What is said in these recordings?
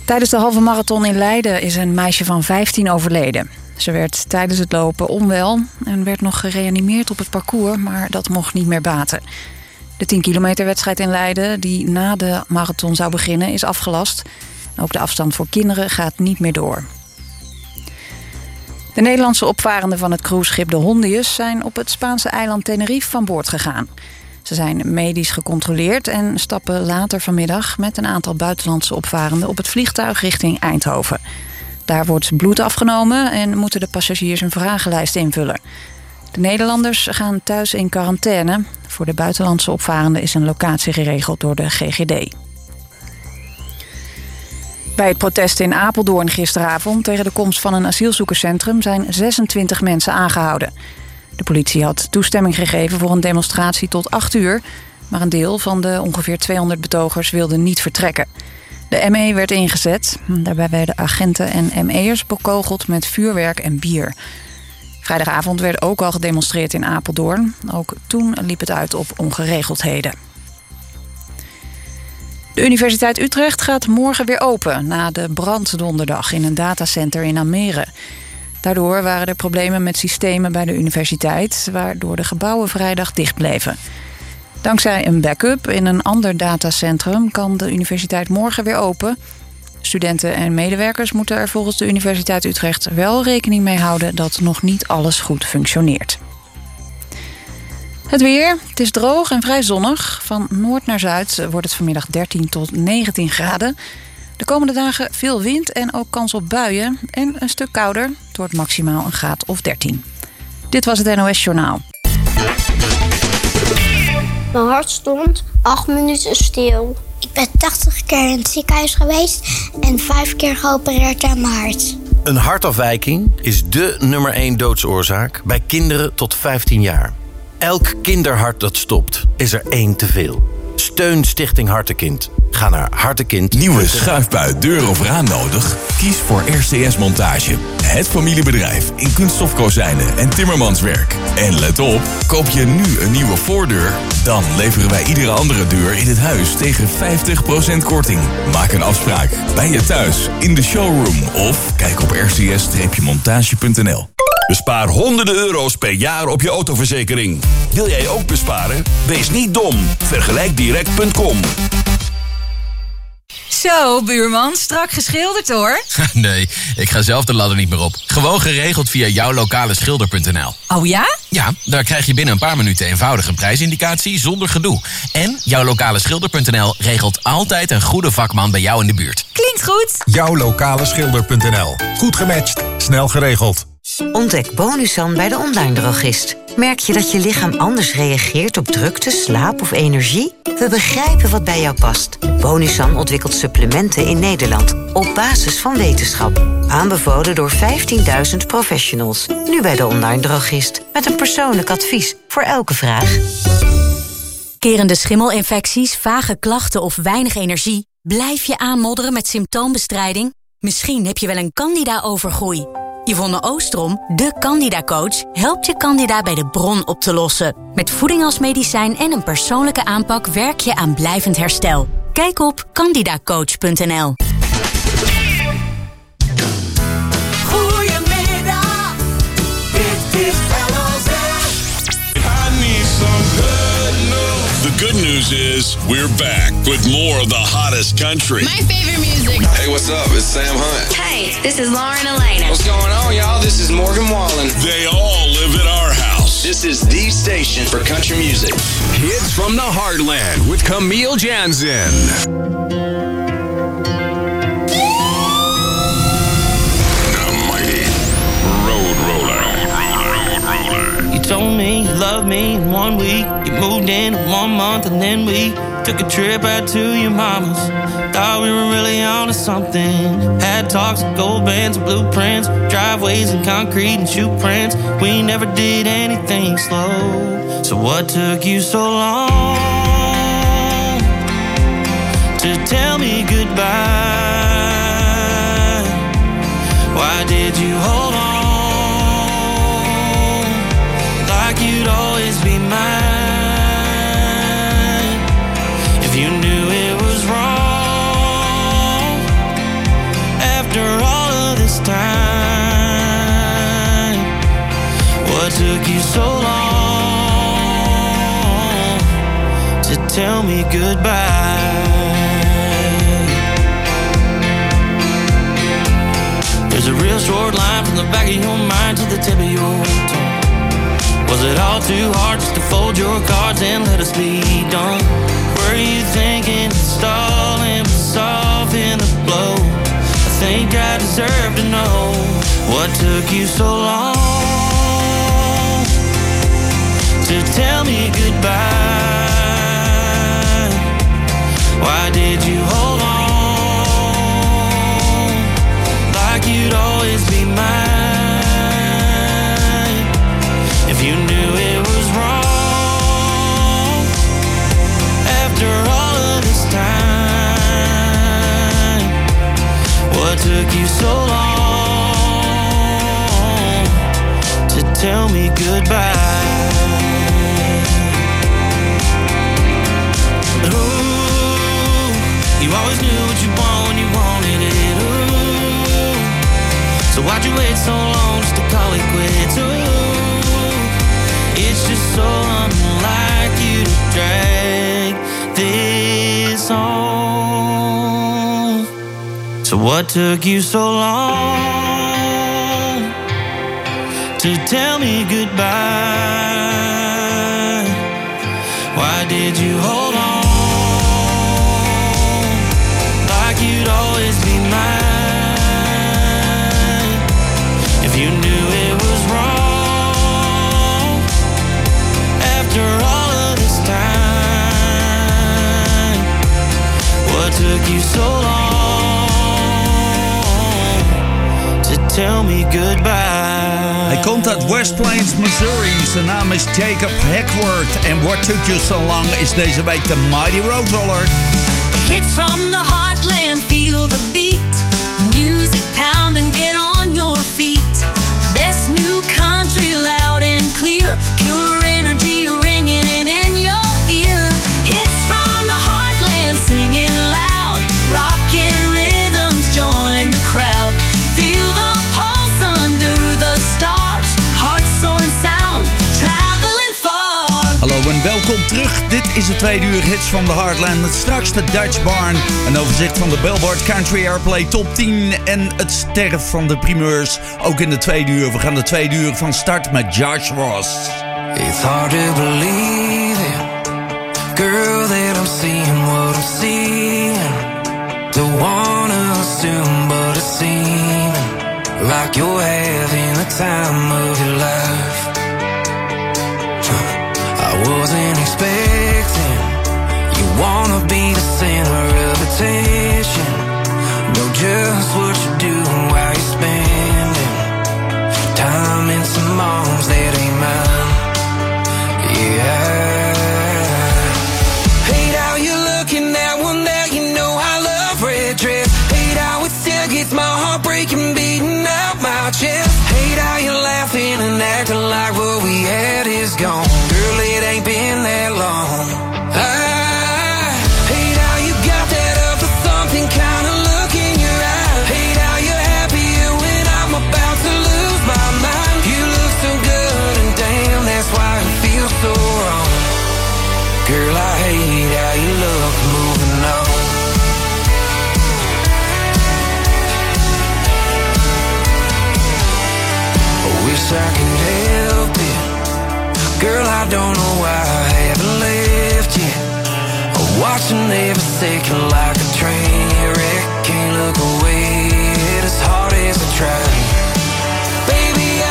Tijdens de halve marathon in Leiden is een meisje van 15 overleden. Ze werd tijdens het lopen onwel en werd nog gereanimeerd op het parcours, maar dat mocht niet meer baten. De 10 kilometer wedstrijd in Leiden, die na de marathon zou beginnen, is afgelast. Ook de afstand voor kinderen gaat niet meer door. De Nederlandse opvarenden van het cruiseschip de Hondius zijn op het Spaanse eiland Tenerife van boord gegaan. Ze zijn medisch gecontroleerd en stappen later vanmiddag met een aantal buitenlandse opvarenden op het vliegtuig richting Eindhoven. Daar wordt bloed afgenomen en moeten de passagiers een vragenlijst invullen. De Nederlanders gaan thuis in quarantaine. Voor de buitenlandse opvarenden is een locatie geregeld door de GGD. Bij het protest in Apeldoorn gisteravond tegen de komst van een asielzoekerscentrum zijn 26 mensen aangehouden. De politie had toestemming gegeven voor een demonstratie tot 8 uur... maar een deel van de ongeveer 200 betogers wilde niet vertrekken. De ME werd ingezet. Daarbij werden agenten en ME'ers bekogeld met vuurwerk en bier. Vrijdagavond werd ook al gedemonstreerd in Apeldoorn. Ook toen liep het uit op ongeregeldheden. De Universiteit Utrecht gaat morgen weer open na de brand donderdag in een datacenter in Almere. Daardoor waren er problemen met systemen bij de universiteit, waardoor de gebouwen vrijdag dicht bleven. Dankzij een backup in een ander datacentrum kan de universiteit morgen weer open. Studenten en medewerkers moeten er volgens de Universiteit Utrecht wel rekening mee houden dat nog niet alles goed functioneert. Het weer. Het is droog en vrij zonnig. Van noord naar zuid wordt het vanmiddag 13 tot 19 graden. De komende dagen veel wind en ook kans op buien. En een stuk kouder. Het wordt maximaal een graad of 13. Dit was het NOS Journaal. Mijn hart stond 8 minuten stil. Ik ben 80 keer in het ziekenhuis geweest en 5 keer geopereerd aan mijn hart. Een hartafwijking is dé nummer 1 doodsoorzaak bij kinderen tot 15 jaar. Elk kinderhart dat stopt, is er 1 te veel. Steun Stichting Hartekind. Ga naar Hartekind. Nieuwe schuifbui, deur of raam nodig? Kies voor RCS Montage. Het familiebedrijf in kunststofkozijnen en timmermanswerk. En let op, koop je nu een nieuwe voordeur, dan leveren wij iedere andere deur in het huis tegen 50% korting. Maak een afspraak bij je thuis, in de showroom of kijk op rcs-montage.nl. Bespaar honderden euro's per jaar op je autoverzekering. Wil jij ook besparen? Wees niet dom. Vergelijkdirect.com. Zo, buurman, strak geschilderd hoor. Nee, ik ga zelf de ladder niet meer op. Gewoon geregeld via jouwlokaleschilder.nl. Oh ja? Ja, daar krijg je binnen een paar minuten eenvoudig een prijsindicatie zonder gedoe. En jouwlokaleschilder.nl regelt altijd een goede vakman bij jou in de buurt. Klinkt goed. Jouwlokaleschilder.nl. Goed gematcht, snel geregeld. Ontdek Bonusan bij de online drogist. Merk je dat je lichaam anders reageert op drukte, slaap of energie? We begrijpen wat bij jou past. Bonusan ontwikkelt supplementen in Nederland op basis van wetenschap. Aanbevolen door 15.000 professionals. Nu bij de online drogist. Met een persoonlijk advies voor elke vraag. Kerende schimmelinfecties, vage klachten of weinig energie? Blijf je aanmodderen met symptoombestrijding? Misschien heb je wel een candida-overgroei. Yvonne Oostrom, de Candida-coach, helpt je candida bij de bron op te lossen. Met voeding als medicijn en een persoonlijke aanpak werk je aan blijvend herstel. Kijk op candidacoach.nl. Goedemiddag, dit is LOZ. I need some good news. The good news is we're back with more of the hottest country. My favorite music. Hey, what's up? It's Sam Hunt. Hey, this is Lauren Elena. What's going on, y'all? This is Morgan Wallen. They all live at our house. This is the station for country music. Hits from the Heartland with Camille Jansen. You told me you loved me in 1 week. You moved in 1 month and then we took a trip out to your mama's. Thought we were really on to something. Had talks of gold bands and blueprints, driveways and concrete and shoe prints. We never did anything slow. So what took you so long to tell me goodbye? Why did you hold on like you'd always be mine? If you knew it was wrong, took you so long to tell me goodbye? There's a real short line from the back of your mind to the tip of your tongue. Was it all too hard just to fold your cards and let us be done? Were you thinking stalling, soften the blow? I think I deserve to know what took you so long to tell me goodbye. Why did you hold on like you'd always be mine? If you knew it was wrong after all of this time, what took you so long to tell me goodbye? Ooh, you always knew what you want when you wanted it. Ooh, so why'd you wait so long just to call it quits? Ooh, it's just so unlike you to drag this on. So what took you so long to tell me goodbye? Why did you hold on like you'd always be mine? If you knew it was wrong after all of this time, what took you so long to tell me goodbye? Hij komt uit West Plains, Missouri. Zijn naam is Jacob Hackworth. En What Took You So Long is deze week de Mighty Road Roller. Hits from the heartland, feel the beat. Music pound and get on your feet. Best new country, loud and clear. Pure energy ringing in your ear. Hits from the heartland, singing loud. Rockin' rhythms, join the crowd. Feel the pulse under the stars. Heart, soul and sound, traveling far. Hallo en welkom terug. Dit is het tweede uur Hits van de Heartland. Met straks de Dutch Barn. Een overzicht van de Billboard Country Airplay Top 10. En het sterf van de primeurs. Ook in de tweede uur. We gaan de tweede uur van start met Josh Ross. It's hard to believe it, girl, that I'm seeing what I'm seeing. Don't wanna assume, but it's seeming like you're having the time of your life. I wasn't expecting you wanna be the center of attention. Know just what you're doing while you're spending time in some moms that ain't mine. Yeah. Hate how you're looking at one that you know I love red dress. Hate how it still gets my heart breaking, beating out my chest. Hate how you're laughing and acting like what we had is gone. Girl, it ain't been that long. I hate how you got that up for something kind of look in your eye. Hate how you're happier when I'm about to lose my mind. You look so good and damn, that's why it feels so wrong. Girl, I hate how you look moving on. I wish I could help it. Girl, I don't know why I haven't left yet. I'm watching every second like a train wreck. Can't look away as hard as I try. Baby, I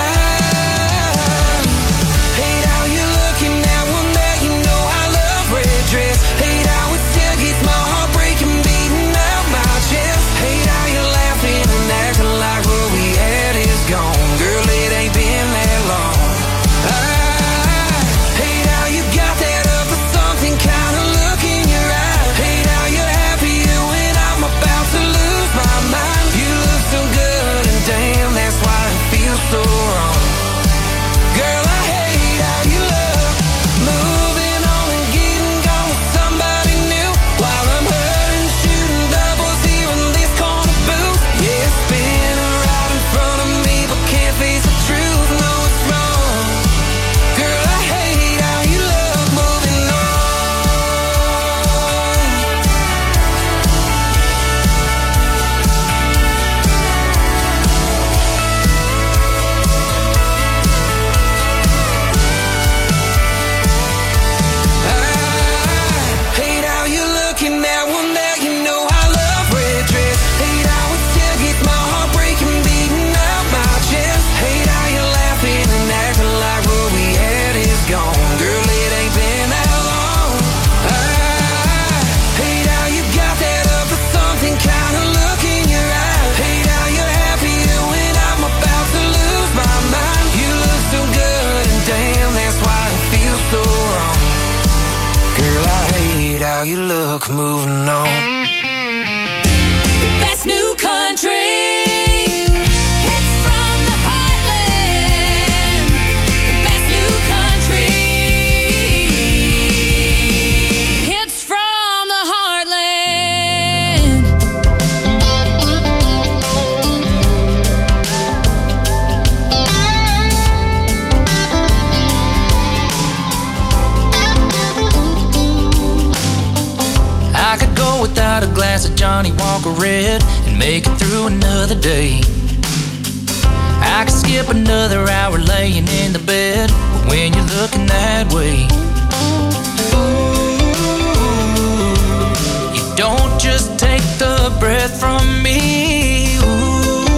hate how you're looking at one that you know I love red dress. Hate how it still gets my heart breaking, beating out my chest. Hate how you're laughing and acting like what we had is gone. Girl, it ain't been that long. I hate how you got that up for something kind of look in your eye. Hate how you're happier when I'm you look moving on. Best new country. Hits from the heartland. Best new country. Hits from the heartland. I could go without a glass of Johnny Walker Red and make it through another day. I could skip another hour laying in the bed, but when you're looking that way, ooh, you don't just take the breath from me. Ooh,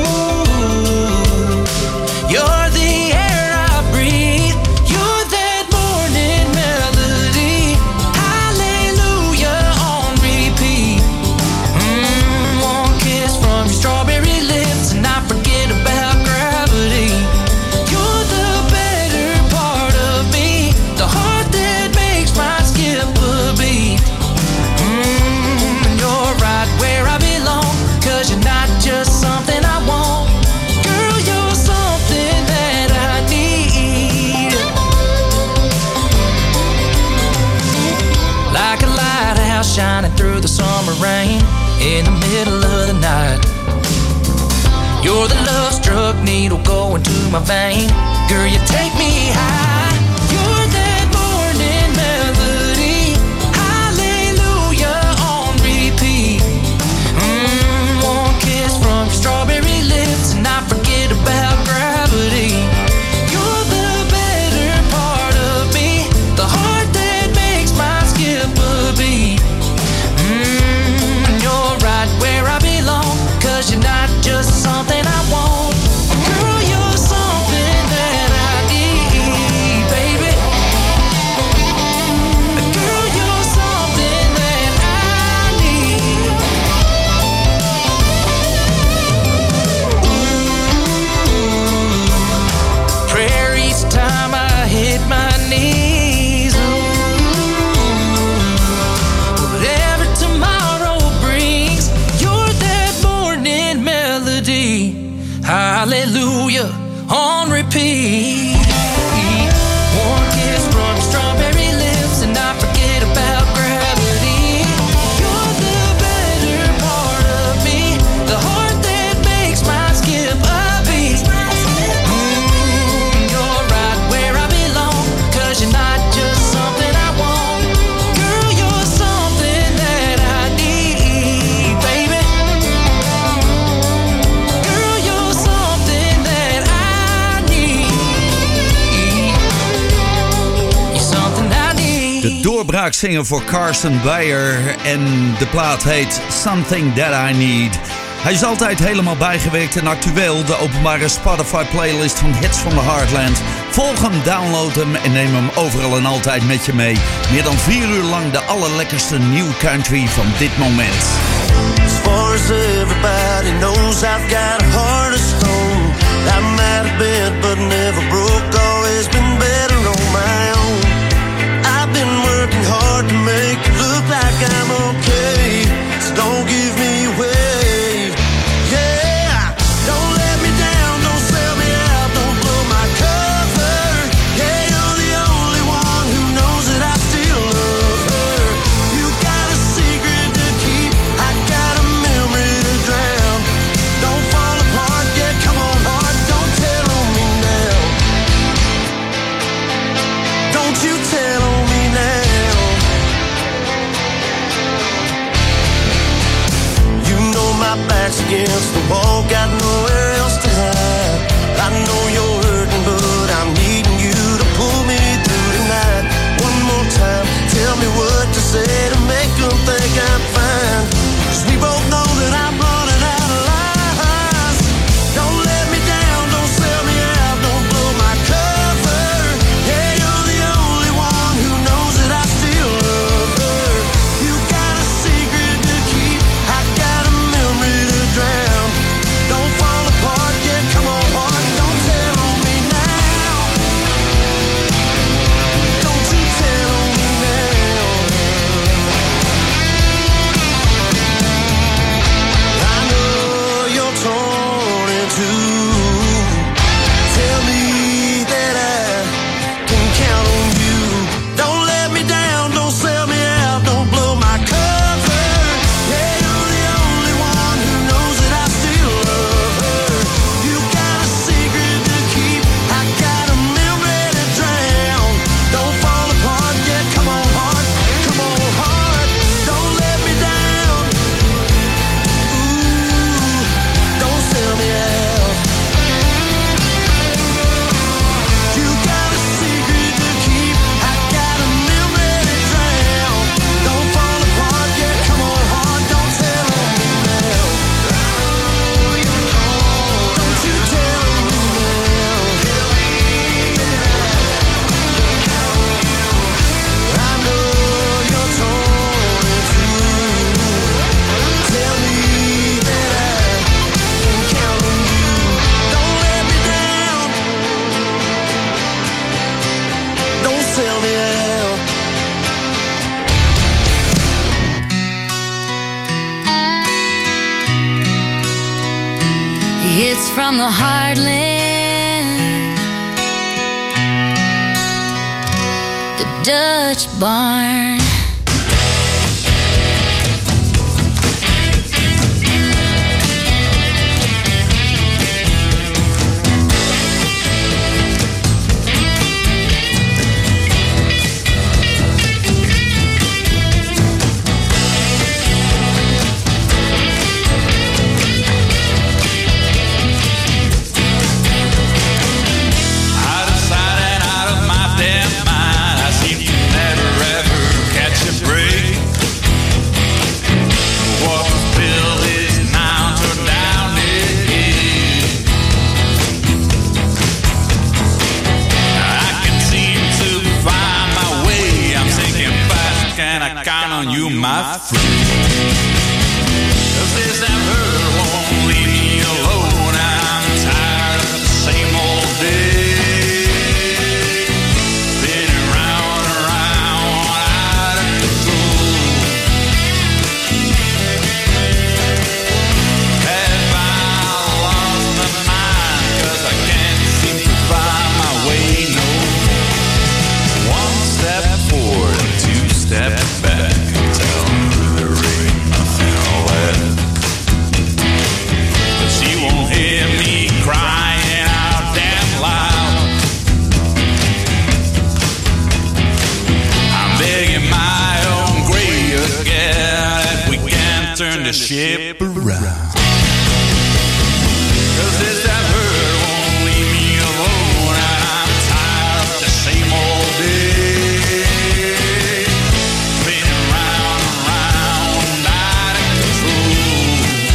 you're the air I breathe. You're that morning melody. Hallelujah on repeat. One kiss from your strawberry lips and I forget about gravity. You're the better part of me, the heart that makes my skip a beat. And you're right where I belong, 'cause you're not just something I want. Girl, you're something that I need. Like a lighthouse shining through the summer rain in the middle of the night. You're the love-struck needle going to my vein. Girl, you take me high. You're that morning melody. Hallelujah on repeat. One kiss from your strawberry lips and I forget about gravity. You're the better part of me, the heart that makes my skip a beat. And you're right where I belong, 'cause you're not just something I want. Girl, you're something that I need, baby. Girl, you're something that I need. Prayer each time I hit my knees. Whatever tomorrow brings, you're that morning melody. Hallelujah on repeat. One kiss from your strawberry lips and I forget about gravity. You're the better part of me, the heart that makes my skip a beat. You're right where I belong, 'cause you're not just something I want. Girl, you're something that I need, baby. Girl, you're something that I need. You're something I need. De doorbraakzinger voor Carsten Beyer en de plaat heet Something That I Need. Hij is altijd helemaal bijgewerkt en actueel. De openbare Spotify playlist van Hits from the Heartland. Volg hem, download hem en neem hem overal en altijd met je mee. Meer dan 4 uur lang de allerlekkerste new country van dit moment. As far as everybody knows, I've got a heart of stone. I might have been, but never broke. Always been better on my own. I've been working hard to make it look like I'm okay. So don't give me a wave. Yeah, don't let me down, don't sell me out, don't blow my cover. Yeah, you're the only one who knows that I still love her. You got a secret to keep, I got a memory to drown. Don't fall apart, yeah, come on heart, don't tell on me now. Don't you tell on me now. You know my back's against the wall, got nowhere else to hide. I know you're hurting, but I'm needing you to pull me through tonight. One more time, tell me what to say to make them think I'm fine. 'Cause we both know that I'm running out of lies. Don't let me down, don't sell me out, don't blow my cover. Yeah, you're the only one who knows that I still love her. You got a secret to keep, I got a memory to drown. Don't It's from the heartland, the Dutch barn. On you, my friend. 'Cause this and her won't leave me alone. I'm tired of the same old day. Spinning round and round, out of control. Have I lost my mind? 'Cause I can't seem to find my way no more. One step forward, two steps back. Turn the ship around. 'Cause this that hurt won't leave me alone. I'm tired of the same old day. Spinning round and round, out of control.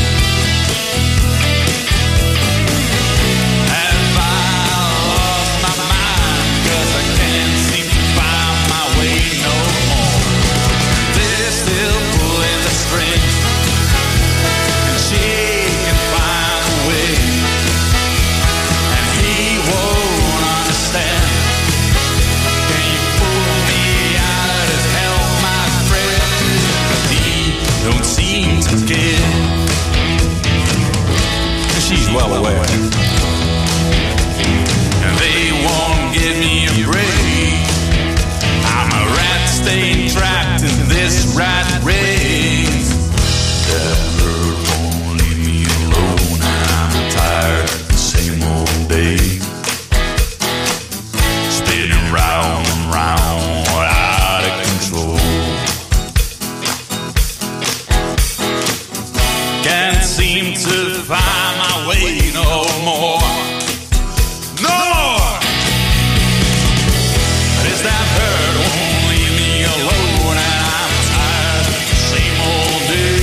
Have I lost my mind? 'Cause I can't seem to find my way no more. They're still pulling the strings. She can find a way, and he won't understand. Can you pull me out of hell, my friend? 'Cause he don't seem to care. She's well aware, and they won't give me a break. I'm a rat staying trapped in this rat race. Tired of the same old day. Spinning round and round, out of control. Can't seem to find my way no more. No more! Is that hurt won't leave me alone, and I'm tired of the same old day.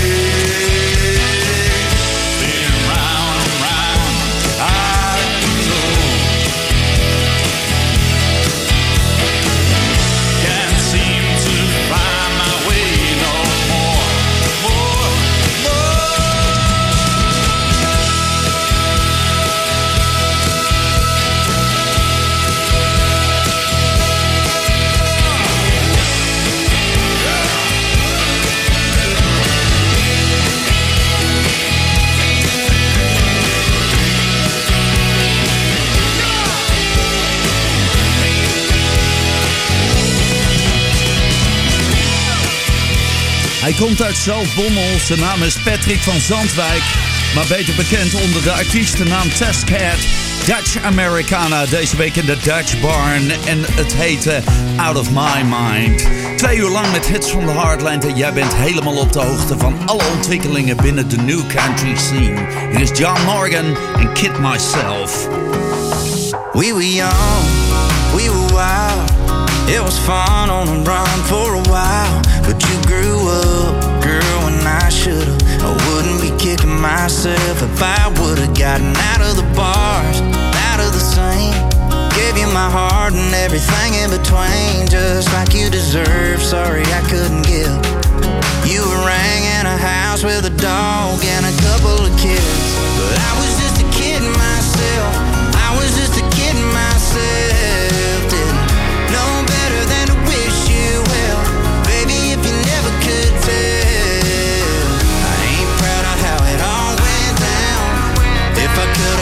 Hij komt uit Zaltbommel, zijn naam is Patrick van Zandwijk, maar beter bekend onder de artiestennaam Testcat. Dutch Americana, deze week in de Dutch Barn en het heette Out of My Mind. 2 uur lang met hits van de Heartland en jij bent helemaal op de hoogte van alle ontwikkelingen binnen de new country scene. Hier is John Morgan en Kid Myself. We were young, we were wild. It was fun on the run for a while. But you grew up, girl, and I should've. I wouldn't be kicking myself if I would've gotten out of the bars, out of the scene. Gave you my heart and everything in between, just like you deserve. Sorry I couldn't give. You were ringing a house with a dog and a couple of kids, but I was just a kid myself. I was just a kid myself. Didn't know better than to wish you well, baby, if you never could tell. I ain't proud of how it all went down. If I could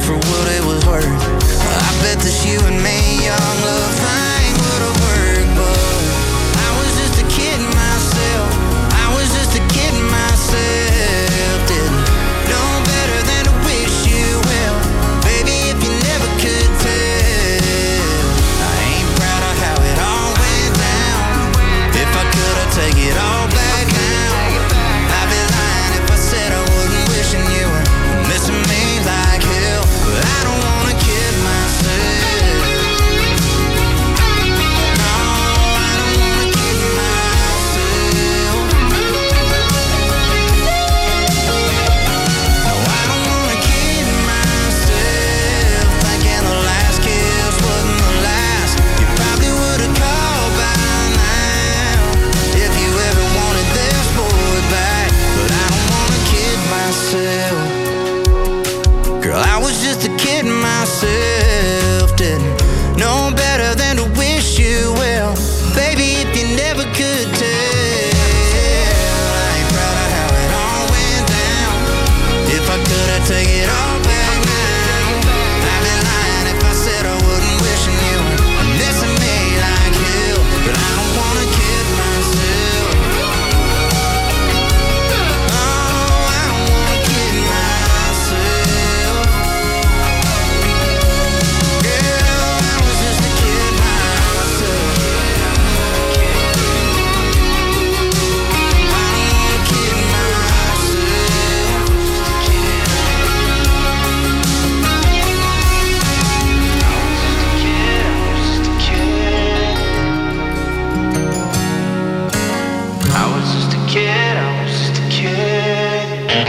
for what it was worth. I bet that you and me, young love thing would have worked, but I was just a kid myself. I was just a kid myself. Didn't know better than to wish you well, baby, if you never could tell. I ain't proud of how it all went down. If I could, I'd take it all back now. I'd be lying if I said I wasn't wishing you were missing me like hell. But I don't wanna kid myself. No, I don't wanna kid myself. No, I don't wanna kid myself. Thinking the last kiss wasn't the last. You probably would've called by now if you ever wanted this boy back. But I don't wanna kid myself. Girl, I was just a kid myself. Didn't know better than to wish you well, baby, if you never could tell. I ain't proud of how it all went down. If I could, I'd take it all back now. I'd be lying if I said I wasn't wishing you were missing me like hell. But I don't wanna kid myself. No, I don't wanna kid myself. Girl, I was just a kid myself. I don't wanna kid myself. I was just a kid, I was just a kid.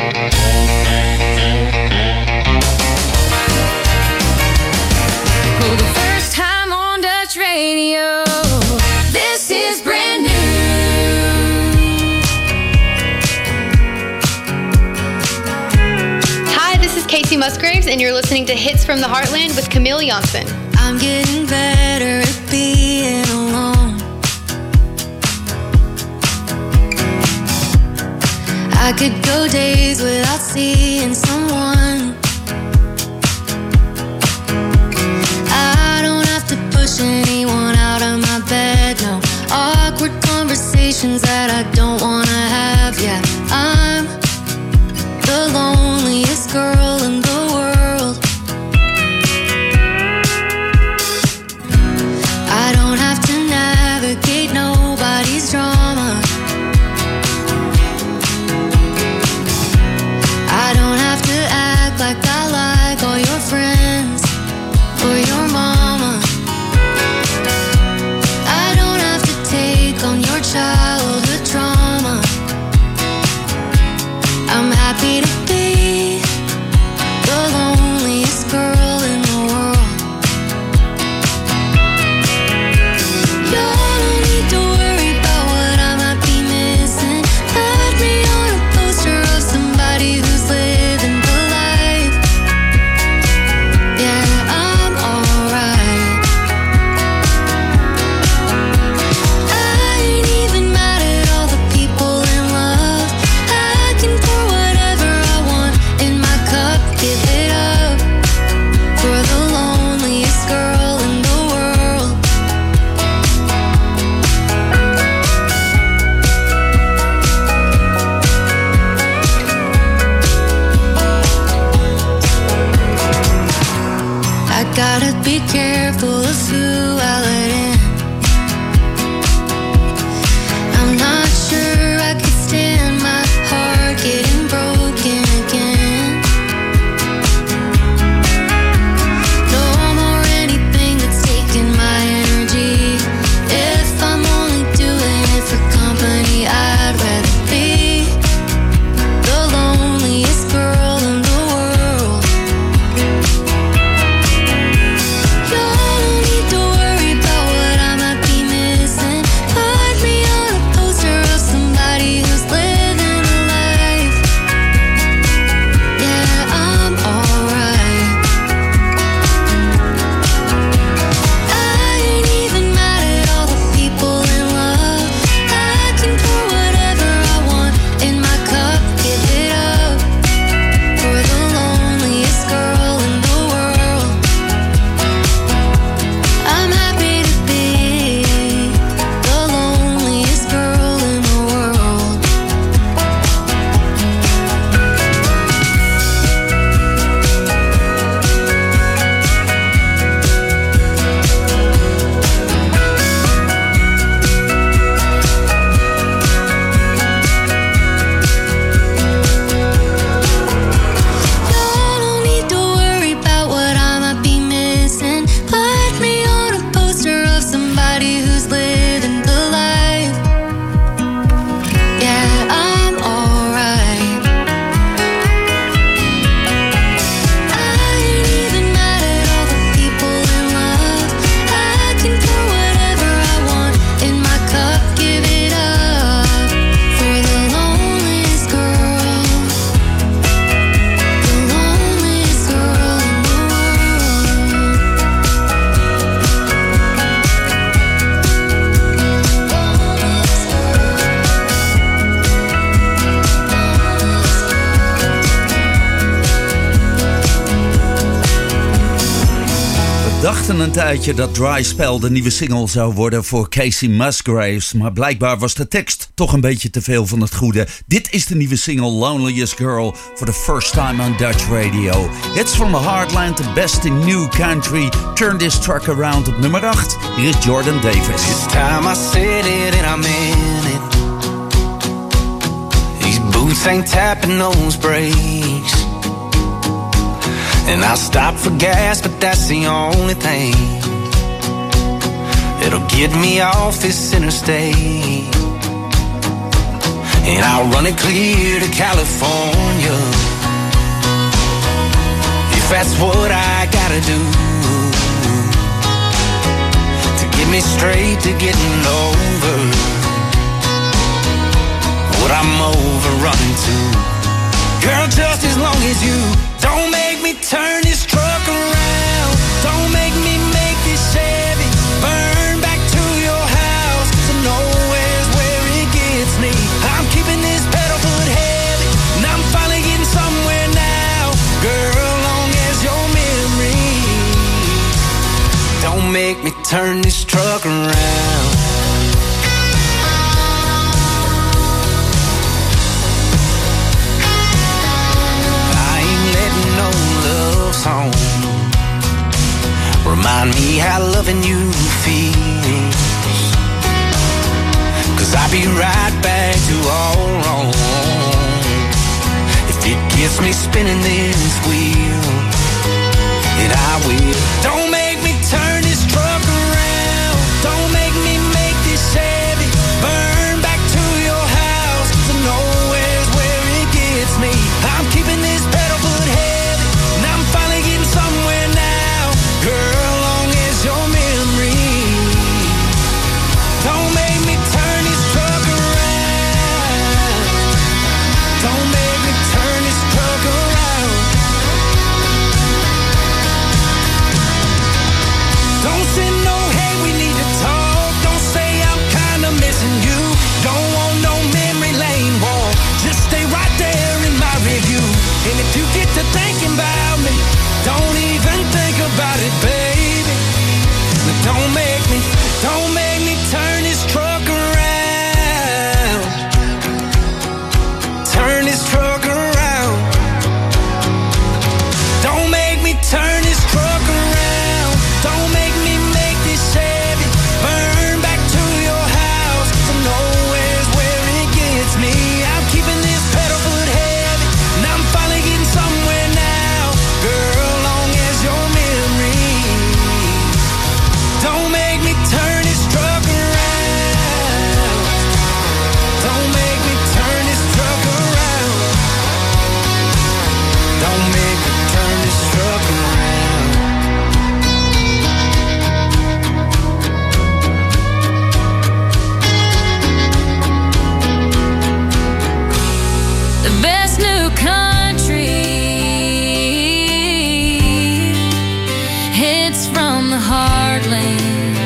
For the first time on Dutch radio, this is brand new. Hi, this is Casey Musgraves, and you're listening to Hits from the Heartland with Camille Janssen. I'm getting better at being alone. I could go days without seeing someone. I don't have to push anyone out of my bed, no. Awkward conversations that I don't wanna have, yeah. I'm the loneliest girl in the world. I don't have to navigate nobody's drama. I don't have to act like I like all your friends or your mama. I don't have to take on your childhood trauma. I'm happy to be the loneliest girl in the world. You don't need to worry about what I might be missing. Put me on a poster of somebody who's living the life. Yeah, I'm alright. I ain't even mad at all the people in love. I can pour whatever I want in my cup, give it up for the loneliest girl in the world. I gotta be careful of who I let in. I'm not sure I could stand my heart getting broken again. No more anything that's taking my energy. If I'm only doing it for company, I'd rather be the loneliest girl in the world. You dachten een tijdje dat Dry Spell de nieuwe single zou worden voor Casey Musgraves. Maar blijkbaar was de tekst toch een beetje te veel van het goede. Dit is de nieuwe single Loneliest Girl for the first time on Dutch radio. Hits from the Heartland, the best in new country. Turn this truck around op nummer 8. Hier is Jordan Davis. This time I said it and I meant it. These boots ain't tapping those brakes. And I'll stop for gas, but that's the only thing that'll get me off this interstate. And I'll run it clear to California, if that's what I gotta do to get me straight to getting over what I'm overrunning to. Girl, just as long as you don't make me turn this truck around, don't make me make this Chevy burn back to your house. So nowhere's where it gets me. I'm keeping this pedal foot heavy, and I'm finally getting somewhere now. Girl, long as your memory don't make me turn this truck around. Song. Remind me how loving you feels, 'cause I'll be right back to all wrong if it gets me spinning this wheel. And I will. Don't make me turn this truck around, don't make me make this Chevy burn back to your house. So nowhere's where it gets me. I'm keeping this pedal foot heavy, and I'm finally getting somewhere now. Girl, long as your memory don't make me turn this truck around, don't make me turn this truck around. Don't say no, hey, we need to talk. Don't say I'm kinda missing you. Don't want no memory lane walk, just stay right there in my review. And if you get to thinking about me, don't even think about it, baby. Don't make me turn this truck around, turn this truck around. Don't make me turn this truck around, don't make me make this Chevy burn back to your house. So nowhere's where it gets me. I'm keeping this pedal foot heavy, and I'm finally getting somewhere now. Girl, long as your memory don't make me turn this truck around, don't make me turn this truck around, don't make me turn this truck around. The best new country hits from the heartland.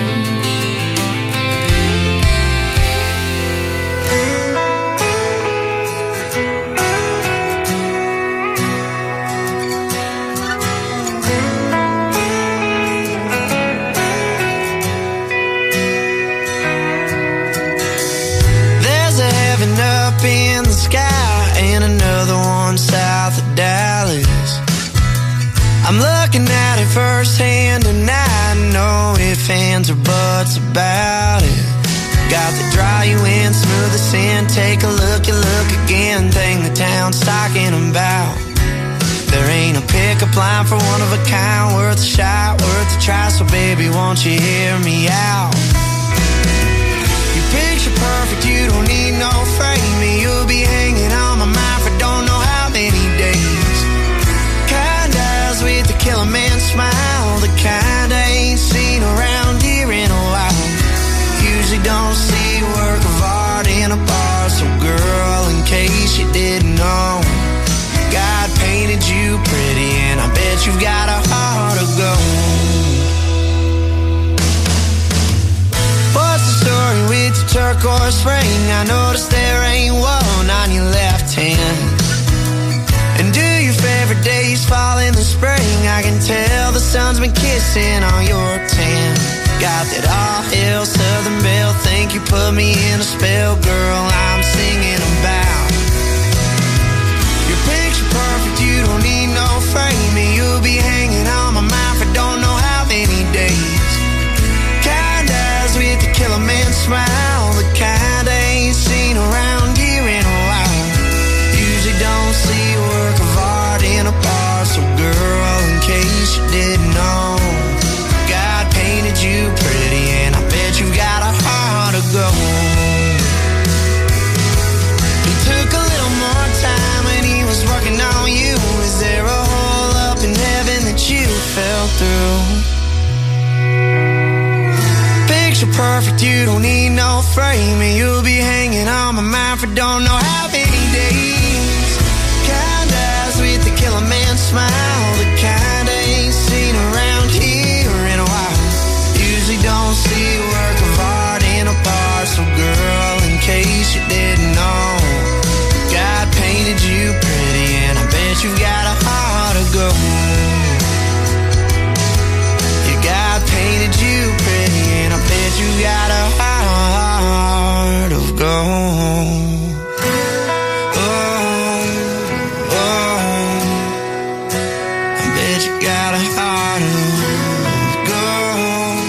There's a heaven up in the sky and another one south of Dallas. I'm looking at it firsthand and I know if ands or buts about it. Got to draw you in, smooth the sin, take a look, you look again, thing the town's talking about. There ain't a pickup line for one of a kind, worth a shot, worth a try, so baby, won't you hear me out? You picture perfect, you don't need no framing, you'll be hanging on my mind for don't know how many days. Kind eyes with the killer man smile, the kind I ain't seen around here in a while. Usually don't see work of art in a bar, so girl, in case you didn't know, God painted you pretty and I bet you've got a heart of gold. What's the story with your turquoise ring? I noticed there ain't one on your left hand. And do your favorite days fall in the spring? I can tell the sun's been and kissing on your tan. Got that all hell Southern Belle. Think you put me in a spell, girl. I'm singing about. You're picture perfect, you don't need no framing. You'll be hanging on my mind for don't know how many days. Kind eyes with the killer man smile, the kind I ain't seen around here in a while. Usually don't see a work of art in a bar, so girl, in case you didn't know, God painted you pretty, and I bet you got a heart of gold. He took a little more time when he was working on you. Is there a hole up in heaven that you fell through? Picture perfect, you don't need no framing. You'll be hanging on my mind for don't know how many days. Kind eyes with the killer man smile, the kind I ain't seen around here in a while. Usually don't see a work of art in a bar, so girl, in case you didn't know, God painted you pretty, and I bet you got a heart of gold. God painted you pretty, and I bet you got a heart of gold. Oh, oh, I bet you got a heart of gold.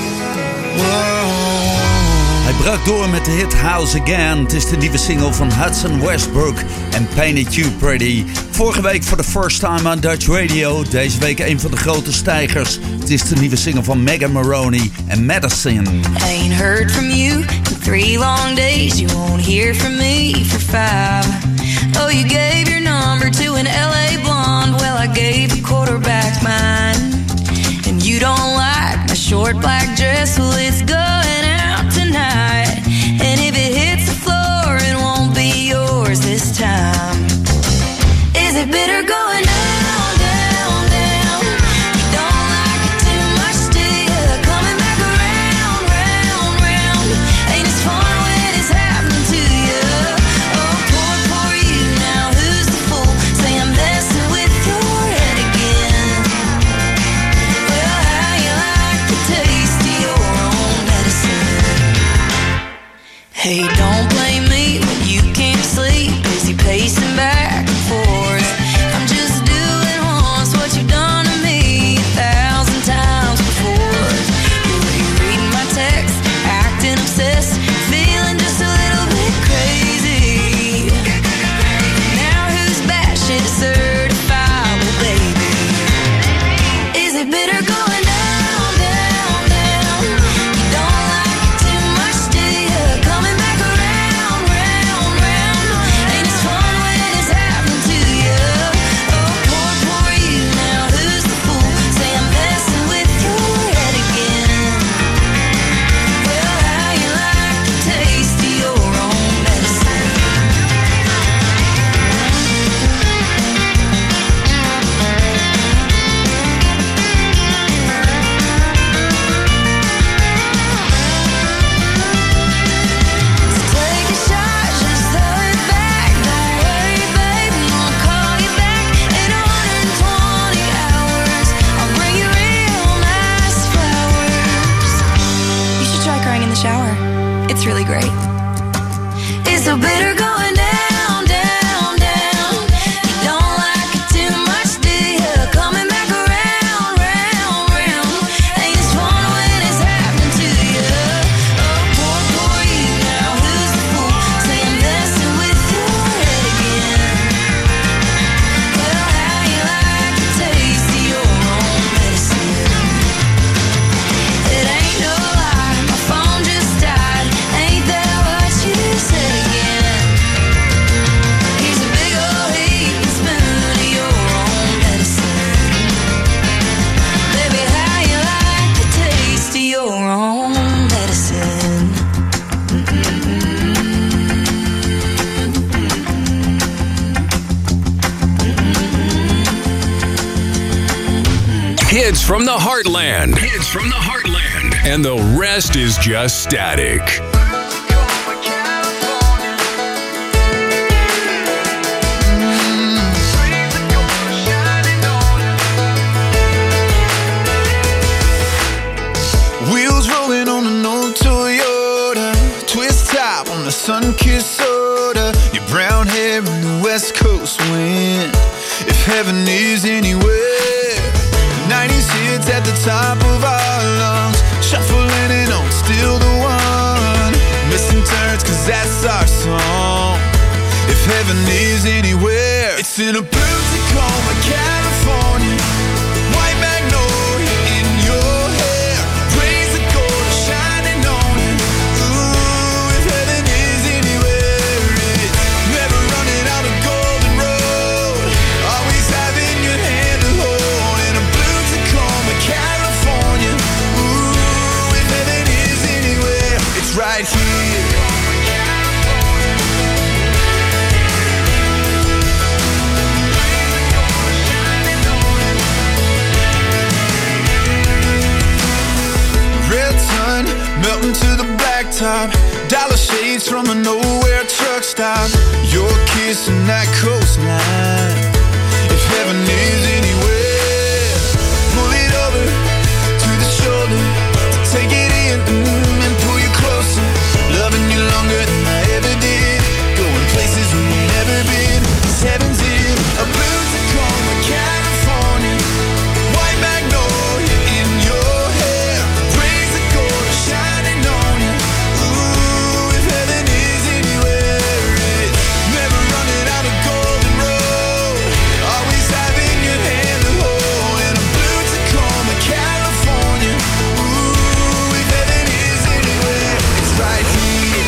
Whoa. Hij brak door met de hit House Again. Het is de nieuwe single van Hudson Westbrook en Painted You Pretty. Vorige week for the first time on Dutch Radio. Deze week een van de grote stijgers. Het is de nieuwe single van Megan Moroney en Medicine. I ain't heard from you in 3 long days. You won't hear from me for 5. Oh, you gave your number to an LA blonde. Well, I gave a quarterback mine. And you don't like my short black dress. Well, it's going out tonight. And if it hits the floor, it won't be yours this time. Is it bitter going down, down, down? You don't like it too much, do you? Coming back around, round, round. Ain't as fun when it's happening to you. Oh, poor, poor you. Now who's the fool? Say I'm messing with your head again. Well, how you like the taste of your own medicine? Hey, don't blame me when you can't sleep. Busy pacing back and forth. I'm just doing once what you've done to me 1,000 times before. You're reading my text, acting obsessed, feeling just a little bit crazy. Now who's batshit certifiable, baby? Is it bitter going down, down, down? You don't like it too much, do you? Coming back around, round, round. Ain't as fun when it's happening to you. Oh, poor, poor you. Now who's the fool? Say I'm messing with your head again. Well, how you like the taste of your own medicine? Take a shot, just throw it back. Don't worry, baby, I'll call you back in 120 hours. I'll bring you real nice flowers. You should try crying in the shower. It's really great. It's so bitter going down, down, down. You don't like it too much, do you? Coming back around, round, round. Ain't as fun when it's happening to you. Oh, poor, poor you. Now who's the fool? Say I'm messing with your head again. Well, how you like the taste of your own medicine? It ain't no lie, my phone just died. Ain't that what you said again? Here's a big old heaping spoon of your own medicine. Baby, how you like the taste of your own medicine? Hits from the Heartland. Hits from the Heartland. And the rest is just static. it's at the top of our lungs. Shuffling and on, still the one. Missing turns, cause that's our song. If heaven is anywhere, it's in a blue Tacoma, California. White magnolia in your hair. Praise the gold shining on you. Ooh, if heaven is anywhere, it's never running out of golden road. Always having your hand to hold. In a blue Tacoma, California. Ooh, if heaven is anywhere, it's right here. Red sun melting to the blacktop. Dollar shades from a nowhere truck stop. Your kiss and that coastline. If heaven is anywhere, pull it over to the shoulder. Take it in and pull you closer. Loving you longer than I ever did. Going places we've never been. 'Cause heaven's in a blue Tacoma, California. White magnolia in your hair. Praise the gold shining on you. Ooh, if heaven is anywhere, it's never running out of golden road. Always having your hand to hold. In a blue Tacoma, California. Ooh, if heaven is anywhere, it's right here.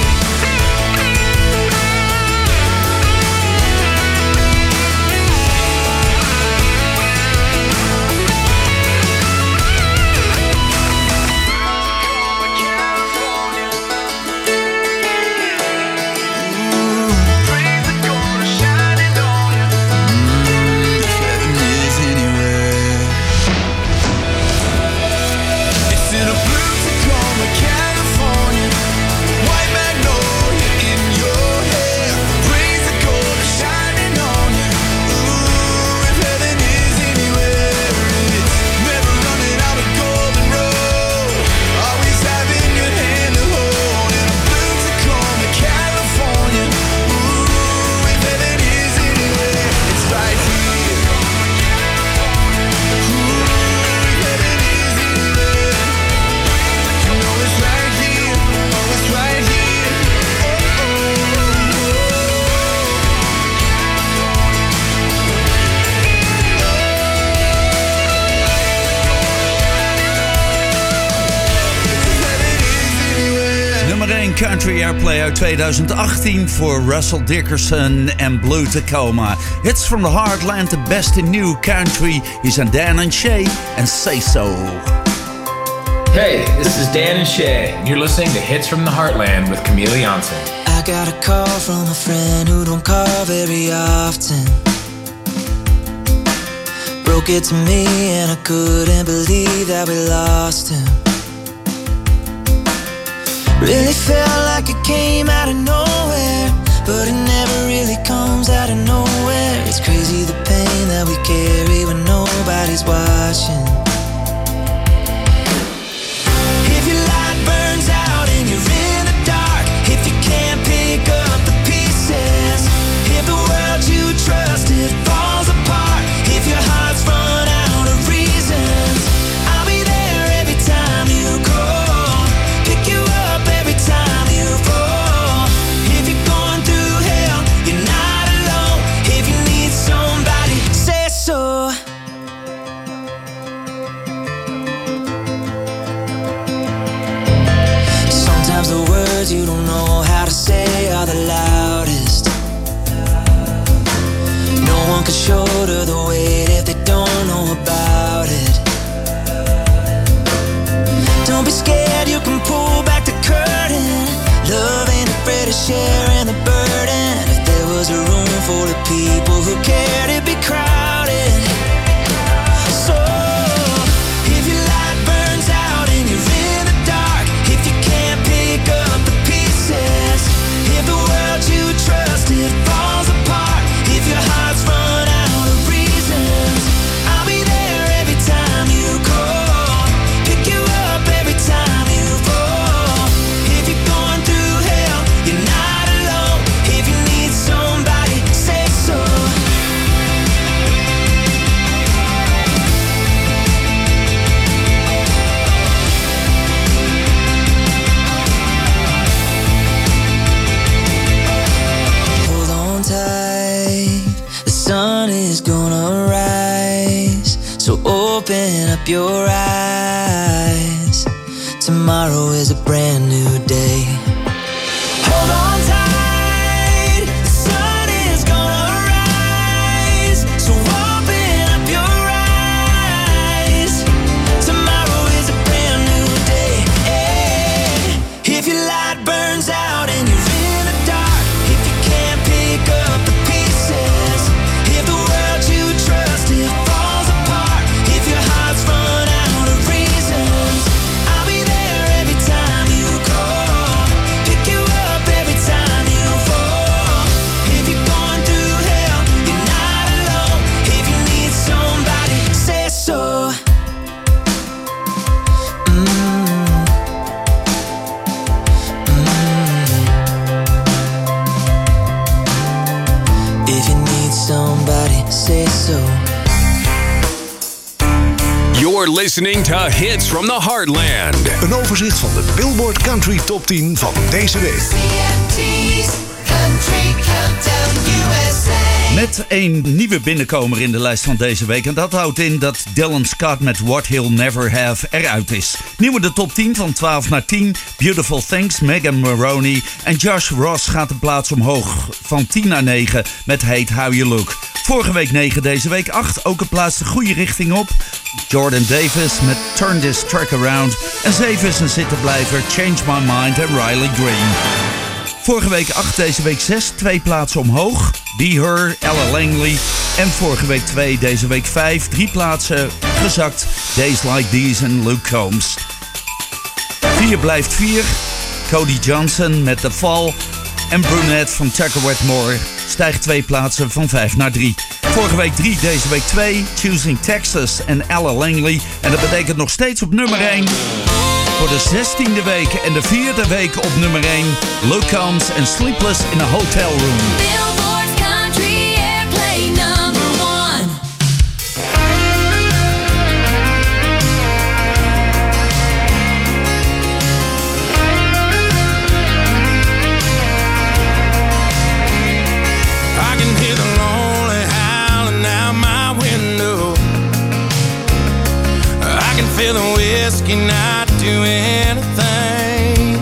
Country Airplay uit 2018 voor Russell Dickerson en Blue Tacoma. Hits from the Heartland, the best in new country. Hier zijn Dan and Shay and Say So. Hey, this is Dan and Shay. You're listening to Hits from the Heartland with Camille Janssen. I got a call from a friend who don't call very often. Broke it to me and I couldn't believe that we lost him. Really felt like it came out of nowhere, but it never really comes out of nowhere. It's crazy the pain that we carry when nobody's watching. If your light burns out and you're in the dark, if you can't pick up the pieces, if the world you trusted falls apart, if your heart's run out of reasons, I'll be there every time you call, pick you up every time you fall. If you're going through hell, you're not alone. If you need somebody, say so. Sometimes the words you don't know how to say are the loudest. No one can shoulder the weight if they don't know about it. Don't be scared, you can pull back the curtain. Love ain't afraid of sharing the burden. If there was a room full of people who cared, it'd be crowded. So, if your light burns out and you're in the dark, if you can't pick up the pieces, up your eyes. Tomorrow is a brand new day. Hold on tight, the sun is gonna rise. So open up your eyes. Tomorrow is a brand new day. If your light burns out and you're in the dark, if you can't pick up the pieces, if the world you trusted falls apart, if your heart's run out of reasons, I'll be there every time you call, pick you up every time you fall. If you're going through hell, you're not alone. If you need somebody, say so. If you need somebody, say so. You're listening to Hits from the Heartland. Een overzicht van de Billboard Country Top 10 van deze week. Met een nieuwe binnenkomer in de lijst van deze week. En dat houdt in dat Dylan Scott met What He'll Never Have eruit is. Nieuw in de top 10 van 12 naar 10. Beautiful Things, Megan Maroney. En Josh Ross gaat een plaats omhoog van 10 naar 9 met Hate How You Look. Vorige week 9, deze week 8. Ook een plaats de goede richting op. Jordan Davis met Turn This Track Around. En 7 is een zittenblijver, Change My Mind en Riley Green. Vorige week 8, deze week 6. 2 plaatsen omhoog. Be Her, Ella Langley. En vorige week 2, deze week 5. 3 plaatsen gezakt. Days Like These en Luke Combs. 4 blijft 4. Cody Johnson met The Fall. En Brunette van Tucker Wetmore stijgt 2 plaatsen van 5 naar 3. Vorige week 3, deze week 2. Choosing Texas en Ella Langley. En dat betekent nog steeds op nummer 1. Voor de 16e week en de 4e week op nummer 1. Luke Combs en Sleepless in a Hotel Room. Billboard Country Airplay number 1. I can hear the lonely howling out my window. I can feel the whiskey not do anything.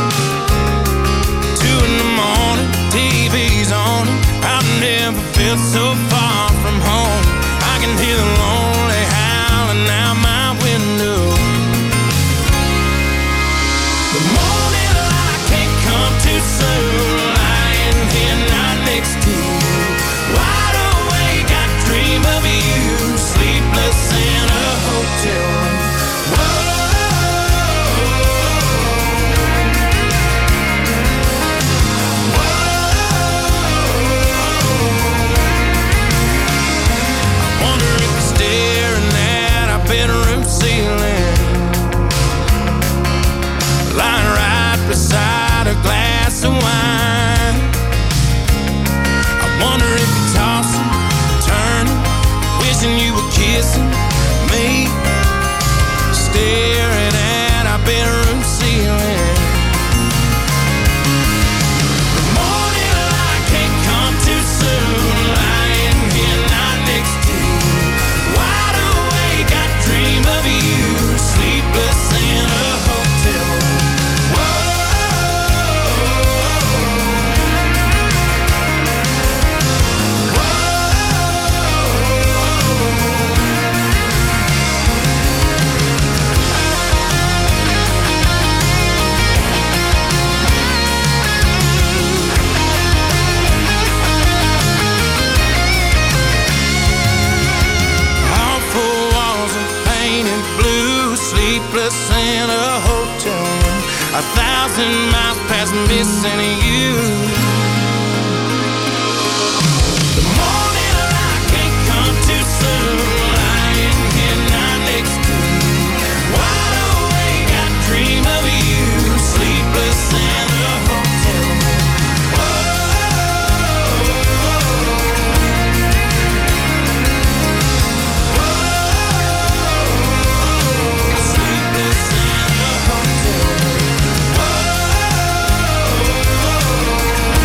2 in the morning, TV's on. I've never felt so far from home. I can hear the lonely howling out my window. The morning light can't come too soon. Lying here not next to you, wide awake, I dream of you. Sleepless in a hotel room. Bedroom ceiling, lying right beside a glass of wine. I wonder if you're tossing, turning, wishing you were kissing me, staring at our bedroom ceiling. The morning light can't come too soon. Lying here not next to you, wide awake, I dream of you. Sleepless in a hotel room. All 4 walls are painted blue. Sleepless in a hotel room. 1,000 miles past missing you. The morning light can't come too soon. Lying here not next to you, wide awake, I dream of you. Sleepless in a hotel room. Sleepless in a hotel room.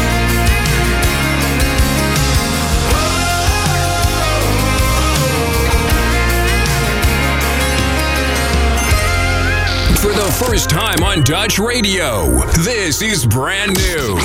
the first time on Dutch radio. This is brand new.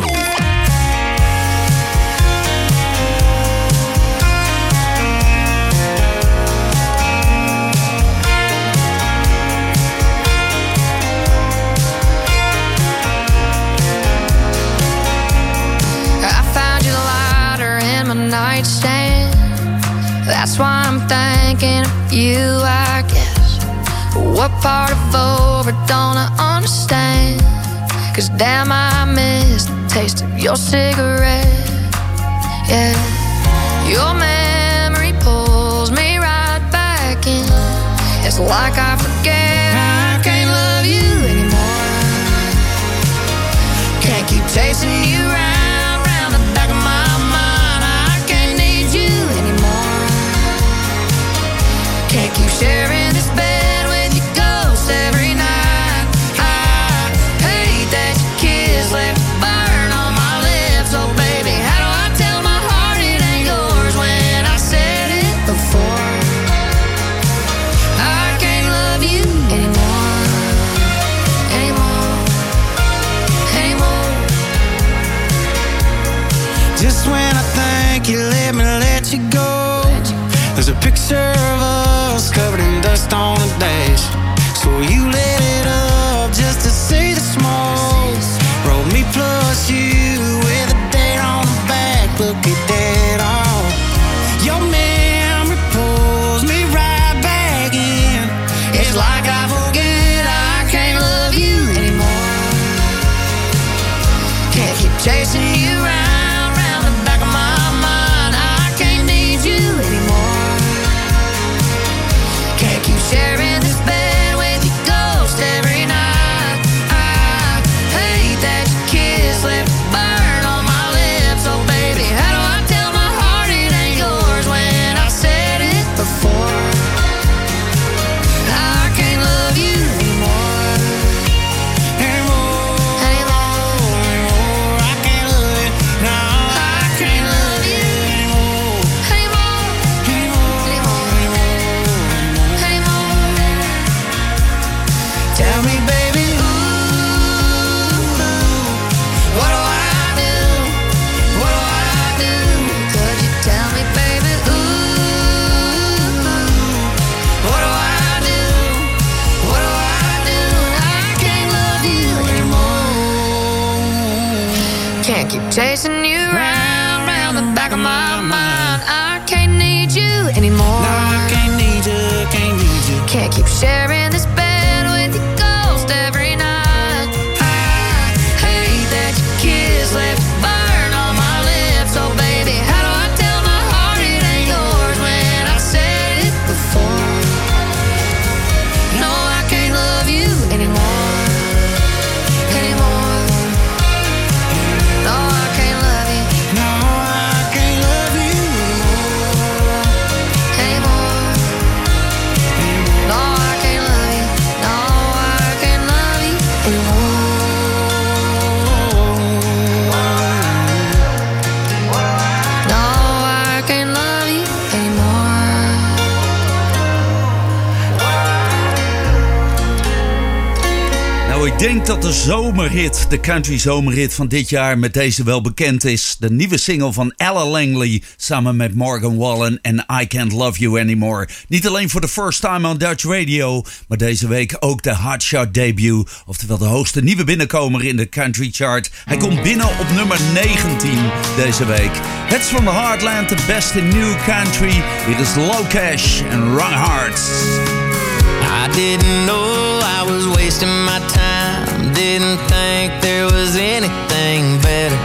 Nightstand. That's why I'm thinking of you, I guess. What part of over don't I understand? 'Cause damn, I miss the taste of your cigarette. Yeah, your memory pulls me right back in. It's like I forget I can't love you anymore. Can't keep chasing you round the back of my can't keep sharing this bed with your ghost every night. I hate that your kiss left a burn on my lips. Oh baby, how do I tell my heart it ain't yours when I said it before? I can't love you anymore, anymore, anymore. Just when I think you let you go, there's a picture of us covered in dust on the dash. So you lit it up just to see the smoke. Roll me plus you with a date on the back. Look at that all. Your memory pulls me right back in. It's like I forget I can't love you anymore. Can't keep chasing you round the back of my mind. I can't need you anymore. Can't keep sharing this bed with your ghost every night. I hate that your kiss left a burn on my lips. Oh baby, how do I tell my heart it ain't yours when I said it before? I can't love you anymore, anymore, anymore. I can't love you, no, I can't love you anymore, anymore, anymore. Tell me, baby, ooh, what do I do? What do I do? Could you tell me, baby, ooh, what do I do? What do I do? I can't love you anymore. Can't keep chasing you round the back of my mind. I can't need you anymore. No, I can't need you, can't need you. Can't keep sharing this bed with your ghost every night. I hate that your kiss left a burn on my lips. Oh baby, how do I tell my heart it ain't yours when I said it before? No, I can't love you anymore, anymore. No, I can't love you. No, I can't love you anymore, anymore. No, I can't love you. No, I can't love you anymore. No, I can't love you anymore. Nou, ik denk dat de zomerhit, de country zomerhit van dit jaar met deze wel bekend is. De nieuwe single van Ella Langley samen met Morgan Wallen en I Can't Love You Anymore. Niet alleen voor de first time on Dutch radio, maar deze week ook de Hotshot debut. Oftewel de hoogste nieuwe binnenkomer in de country chart. Hij komt binnen op nummer 19 deze week. Hits from the Heartland, the best in new country. It is Low Cash and Wrong Hearts. I didn't know I was wasting my time. Didn't think there was anything better.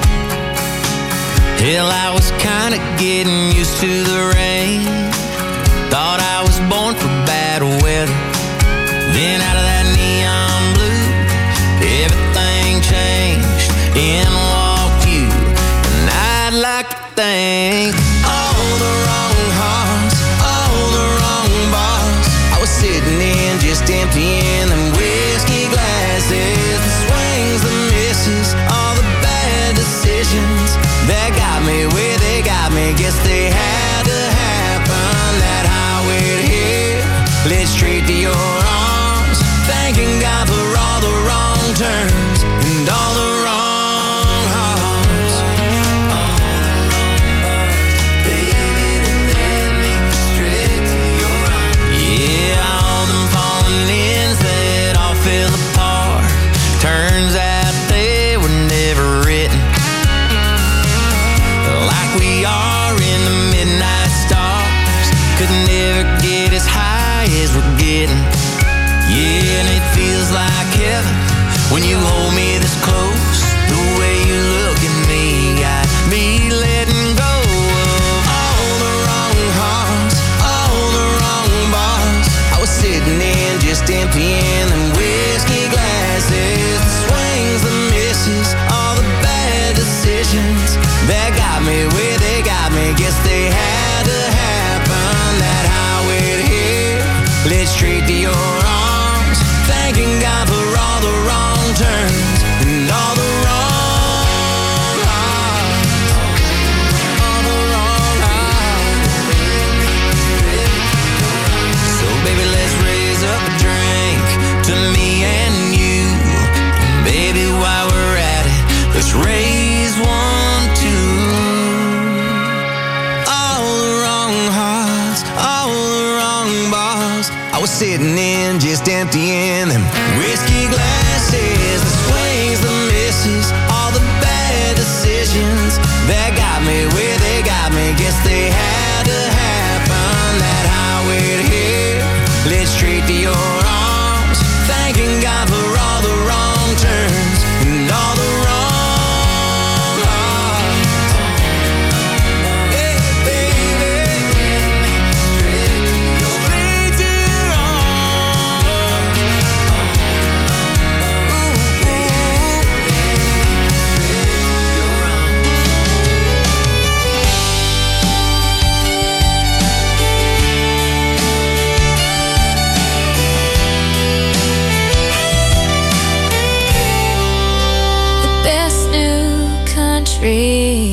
Hell, I was kinda getting used to the rain. Thought I was born for bad weather. Then out of that neon blue, everything changed. In walked you, and I'd like to thank all the wrong hearts, all the wrong bars. I was sitting in just emptying them whiskey glasses. The swings, the misses, all the bad decisions that got me where they got me. Guess they had to happen. That highway to hell led straight to your arms. Thanking feels like heaven when you hold me this close. The way you look at me got me letting go of all the wrong hearts, all the wrong bars. I was sitting in just emptying them whiskey glasses. The swings, the misses, all the bad decisions that got me where they got me. Guess they had to happen. That highway to here led straight to your arms. Thanking God for all the wrong turns and all the wrong hearts, all the wrong hearts. So baby, let's raise up a drink to me and you. And baby, while we're at it, let's raise one too. All the wrong hearts, all the wrong bars. I was sitting in just emptying them whiskey glasses. The swings, the misses, all the bad decisions that got me where they got me. Guess they had to happen. That highway to here led straight to your arms. Thanking God for all the wrong turns and all the wrong hearts. Yeah, baby. Straight to your arms. The best new country.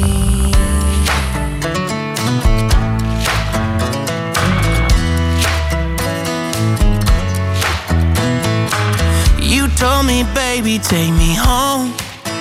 You told me, baby, take me home.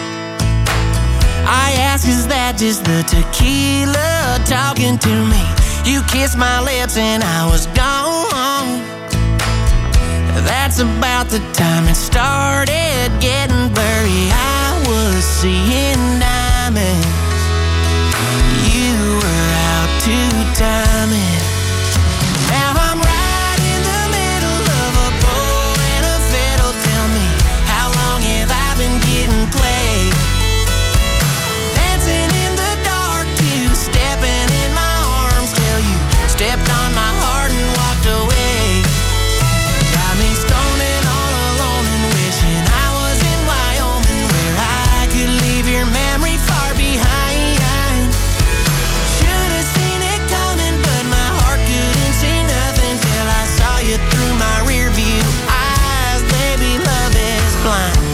I asked, is that just the tequila talking to me? You kissed my lips and I was gone. That's about the time it started getting blurry. I was seeing diamonds. You were out to time it. Now I'm right in the middle of a bowl and a fiddle. Tell me, how long have I been getting played? Dancing in the dark, you stepping in my arms till you stepped on my heart and walked away. Got me stoning all alone and wishing I was in Wyoming, where I could leave your memory far behind. Should have seen it coming, but my heart couldn't see nothing till I saw you through my rear view eyes. Baby, love is blind.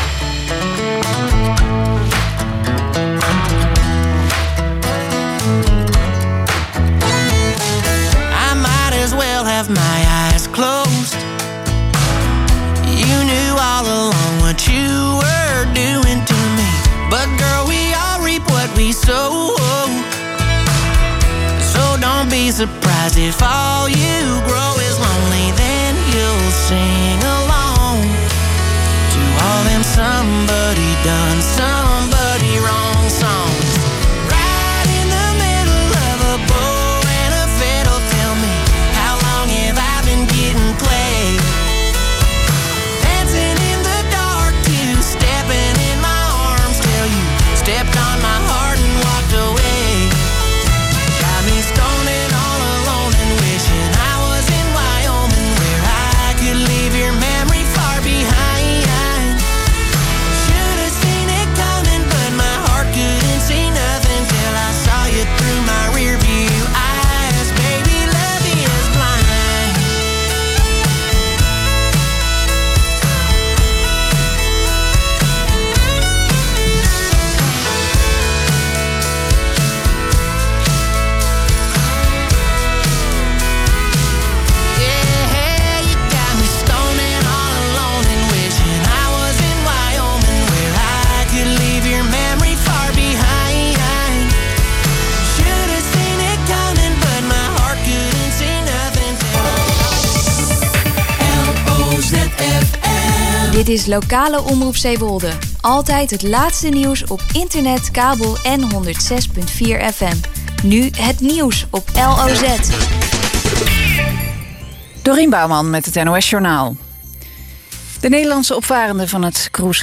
I might as well have my eyes closed. You knew all along what you were doing to me. But girl, we all reap what we sow. So don't be surprised if all you grow is lonely. Then you'll sing along to all them somebody done, somebody wrong songs. Right in the middle of a bowl and a fiddle. Tell me, how long have I been getting played? Dancing in the dark, you stepping in my arms till you stepped on my heart and walked away. Got me stoning all alone and wishing I was in Wyoming, where I could leave your memory far behind. Should have seen it coming, but my heart couldn't see nothing till I saw you through my rear view eyes. Baby, love is blind. Yeah, you got me stoning all alone and wishing I was in Wyoming, where I could leave your memory far behind. Should have seen it coming, but my heart couldn't see nothing. LOZFM. Dit is lokale omroep Zeewolde. Altijd het laatste nieuws op internet, kabel en 106.4 FM. Nu het nieuws op LOZ. Dorien Bouwman met het NOS Journaal. De Nederlandse opvarenden van het cruise